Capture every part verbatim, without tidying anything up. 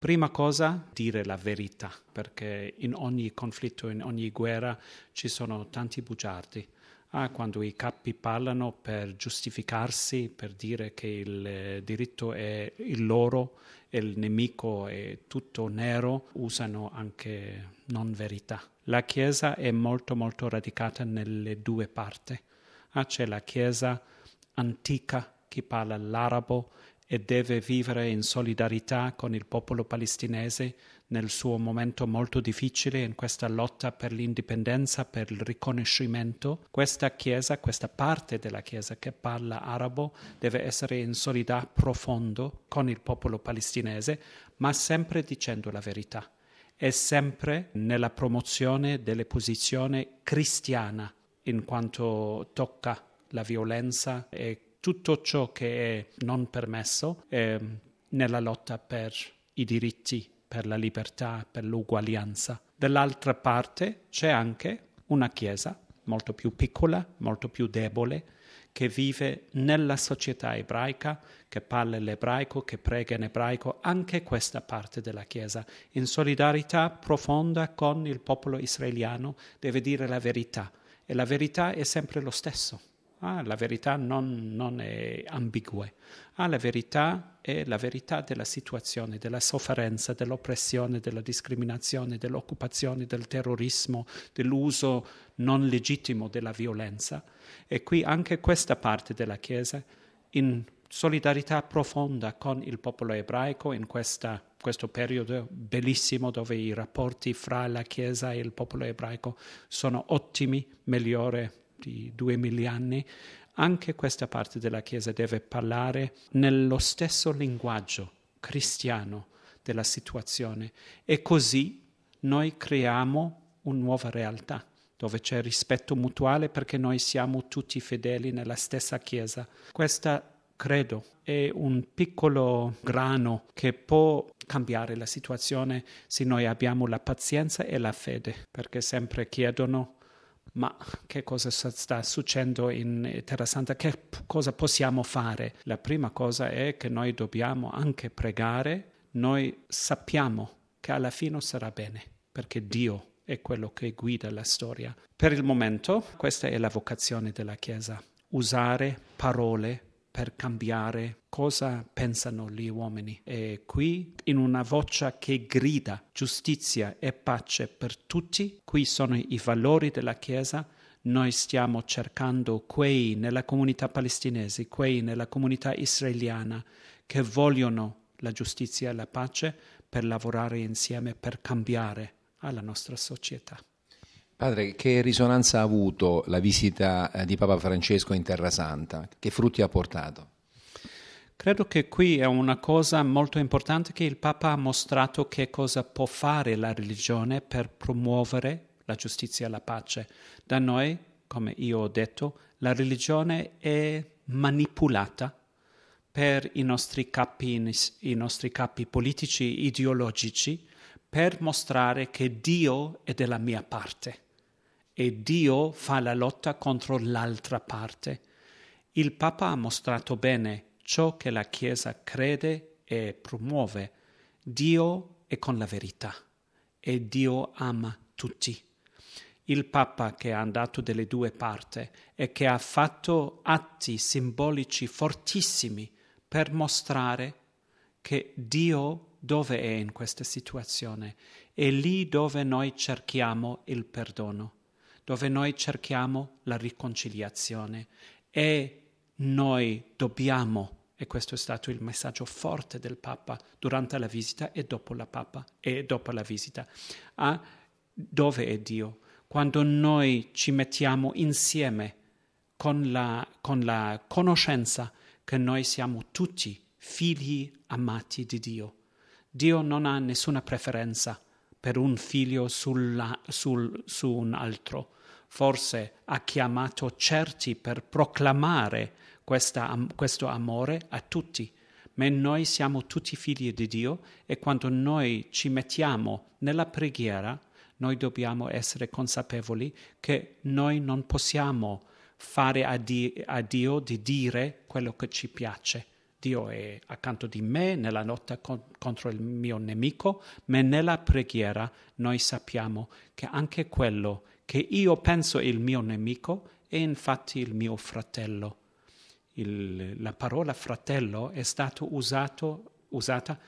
Prima cosa, dire la verità, perché in ogni conflitto, in ogni guerra ci sono tanti bugiardi. Ah, quando i capi parlano per giustificarsi, per dire che il diritto è il loro e il nemico è tutto nero, usano anche non verità. La Chiesa è molto molto radicata nelle due parti. Ah, c'è la Chiesa antica che parla l'arabo e deve vivere in solidarietà con il popolo palestinese nel suo momento molto difficile, in questa lotta per l'indipendenza, per il riconoscimento. Questa Chiesa, questa parte della Chiesa che parla arabo, deve essere in solidarietà profondo con il popolo palestinese, ma sempre dicendo la verità e sempre nella promozione delle posizioni cristiane, in quanto tocca la violenza e tutto ciò che è non permesso eh, nella lotta per i diritti, per la libertà, per l'uguaglianza. Dall'altra parte c'è anche una Chiesa molto più piccola, molto più debole, che vive nella società ebraica, che parla l'ebraico, che prega in ebraico, anche questa parte della Chiesa, in solidarietà profonda con il popolo israeliano, deve dire la verità. E la verità è sempre lo stesso. Ah, la verità non, non è ambigua. Ah, la verità è la verità della situazione, della sofferenza, dell'oppressione, della discriminazione, dell'occupazione, del terrorismo, dell'uso non legittimo della violenza. E qui anche questa parte della Chiesa, in solidarietà profonda con il popolo ebraico, in questa, questo periodo bellissimo dove i rapporti fra la Chiesa e il popolo ebraico sono ottimi, migliori di duemila anni, anche questa parte della Chiesa deve parlare nello stesso linguaggio cristiano della situazione e così noi creiamo una nuova realtà dove c'è rispetto mutuale perché noi siamo tutti fedeli nella stessa Chiesa. Questa, credo, è un piccolo grano che può cambiare la situazione se noi abbiamo la pazienza e la fede, perché sempre chiedono ma che cosa sta succedendo in Terra Santa? Che cosa possiamo fare? La prima cosa è che noi dobbiamo anche pregare. Noi sappiamo che alla fine sarà bene, perché Dio è quello che guida la storia. Per il momento, questa è la vocazione della Chiesa. Usare parole per cambiare cosa pensano gli uomini. E qui, in una voce che grida giustizia e pace per tutti, qui sono i valori della Chiesa. Noi stiamo cercando quei nella comunità palestinese, quei nella comunità israeliana che vogliono la giustizia e la pace per lavorare insieme per cambiare la nostra società. Padre, che risonanza ha avuto la visita di Papa Francesco in Terra Santa? Che frutti ha portato? Credo che qui è una cosa molto importante che il Papa ha mostrato che cosa può fare la religione per promuovere la giustizia e la pace. Da noi, come io ho detto, la religione è manipolata per i nostri capi, i nostri capi politici, ideologici, per mostrare che Dio è della mia parte. E Dio fa la lotta contro l'altra parte. Il Papa ha mostrato bene ciò che la Chiesa crede e promuove. Dio è con la verità e Dio ama tutti. Il Papa che è andato dalle due parti e che ha fatto atti simbolici fortissimi per mostrare che Dio dove è in questa situazione? È lì dove noi cerchiamo il perdono, dove noi cerchiamo la riconciliazione e noi dobbiamo, e questo è stato il messaggio forte del Papa durante la visita e dopo la Papa e dopo la visita, a dove è Dio? Quando noi ci mettiamo insieme con la, con la conoscenza che noi siamo tutti figli amati di Dio. Dio non ha nessuna preferenza per un figlio sulla, sul, su un altro. Forse ha chiamato certi per proclamare questa, questo amore a tutti, ma noi siamo tutti figli di Dio e quando noi ci mettiamo nella preghiera, noi dobbiamo essere consapevoli che noi non possiamo fare a, di, a Dio di dire quello che ci piace, Dio è accanto di me nella lotta con, contro il mio nemico, ma nella preghiera noi sappiamo che anche quello che io penso è il mio nemico è infatti il mio fratello. Il, la parola fratello è stata usata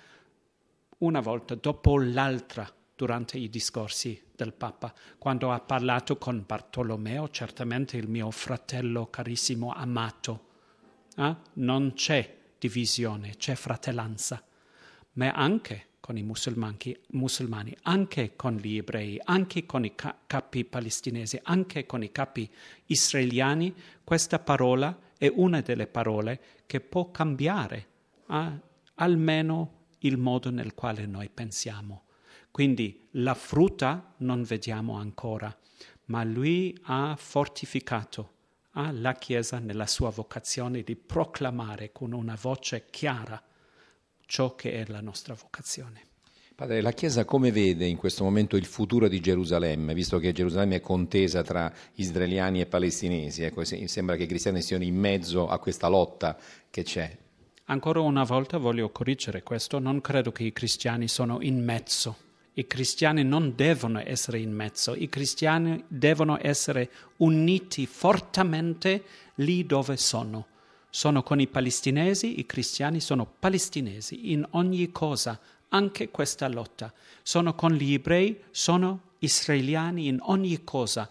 una volta dopo l'altra durante i discorsi del Papa, quando ha parlato con Bartolomeo, certamente il mio fratello carissimo amato. Eh? Non c'è divisione, c'è fratellanza, ma anche con i musulmani, musulmani, anche con gli ebrei, anche con i capi palestinesi, anche con i capi israeliani, questa parola è una delle parole che può cambiare eh? almeno il modo nel quale noi pensiamo. Quindi la frutta non vediamo ancora, ma lui ha fortificato eh, la Chiesa nella sua vocazione di proclamare con una voce chiara ciò che è la nostra vocazione. Padre, la Chiesa come vede in questo momento il futuro di Gerusalemme, visto che Gerusalemme è contesa tra israeliani e palestinesi? Ecco, sembra che i cristiani siano in mezzo a questa lotta che c'è. Ancora una volta voglio correggere questo, non credo che i cristiani sono in mezzo. I cristiani non devono essere in mezzo, i cristiani devono essere uniti fortemente lì dove sono. Sono con i palestinesi, i cristiani sono palestinesi in ogni cosa, anche questa lotta. Sono con gli ebrei, sono israeliani in ogni cosa.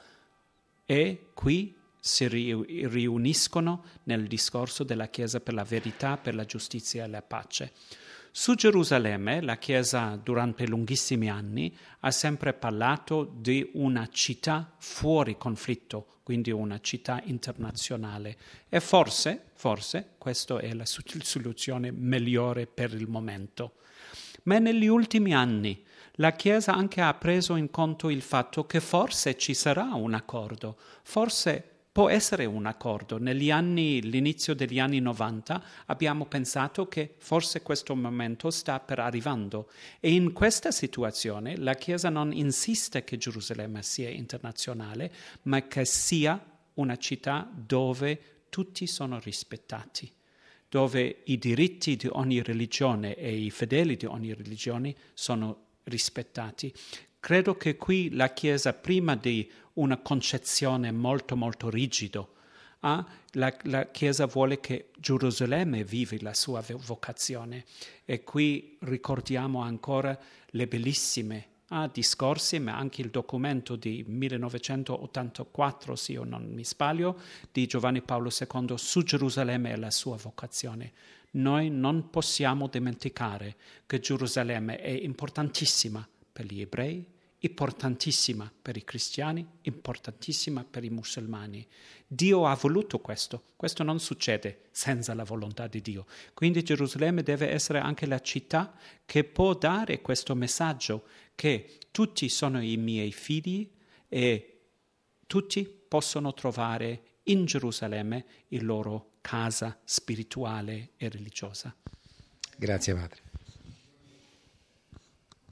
E qui si riuniscono nel discorso della Chiesa per la verità, per la giustizia e la pace. Su Gerusalemme la Chiesa durante lunghissimi anni ha sempre parlato di una città fuori conflitto, quindi una città internazionale. E forse, forse, questa è la soluzione migliore per il momento. Ma negli ultimi anni la Chiesa anche ha preso in conto il fatto che forse ci sarà un accordo, forse può essere un accordo. Negli anni, l'inizio degli anni novanta abbiamo pensato che forse questo momento sta per arrivando e in questa situazione la Chiesa non insiste che Gerusalemme sia internazionale, ma che sia una città dove tutti sono rispettati, dove i diritti di ogni religione e i fedeli di ogni religione sono rispettati. Credo che qui la Chiesa, prima di una concezione molto molto rigido, eh, la, la Chiesa vuole che Gerusalemme vivi la sua vocazione e qui ricordiamo ancora le bellissime eh, discorsi, ma anche il documento di millenovecentottantaquattro, se io non mi sbaglio, di Giovanni Paolo secondo su Gerusalemme e la sua vocazione. Noi non possiamo dimenticare che Gerusalemme è importantissima per gli ebrei, importantissima per i cristiani, importantissima per i musulmani. Dio ha voluto questo, questo non succede senza la volontà di Dio. Quindi Gerusalemme deve essere anche la città che può dare questo messaggio che tutti sono i miei figli e tutti possono trovare in Gerusalemme la loro casa spirituale e religiosa. Grazie, Padre.